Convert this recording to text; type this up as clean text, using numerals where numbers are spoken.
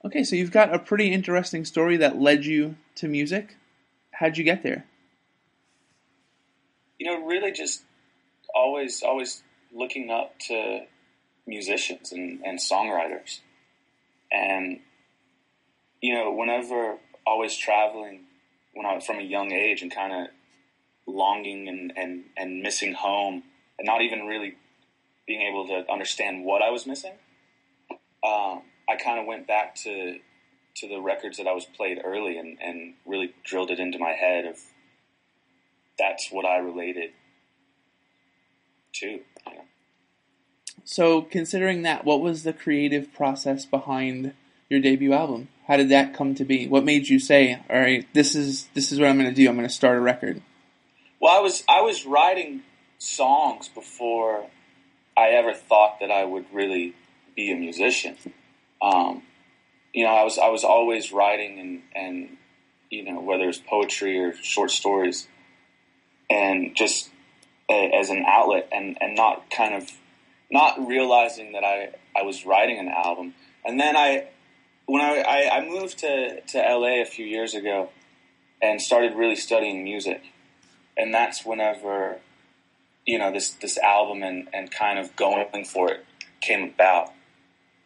Okay, so you've got a pretty interesting story that led you to music. How'd you get there? Really just always looking up to musicians and songwriters. And, whenever always traveling when I was from a young age and kind of longing and missing home and not even really being able to understand what I was missing, I kind of went back to the records that I was played early and really drilled it into my head of that's what I related to. So, considering that, what was the creative process behind your debut album? How did that come to be? What made you say, "All right, this is what I'm going to do. I'm going to start a record"? Well, I was writing songs before I ever thought that I would really be a musician. I was always writing and whether it's poetry or short stories, and just as an outlet, and not realizing that I was writing an album. And then when I moved to LA a few years ago and started really studying music, and that's whenever this album and kind of going for it came about.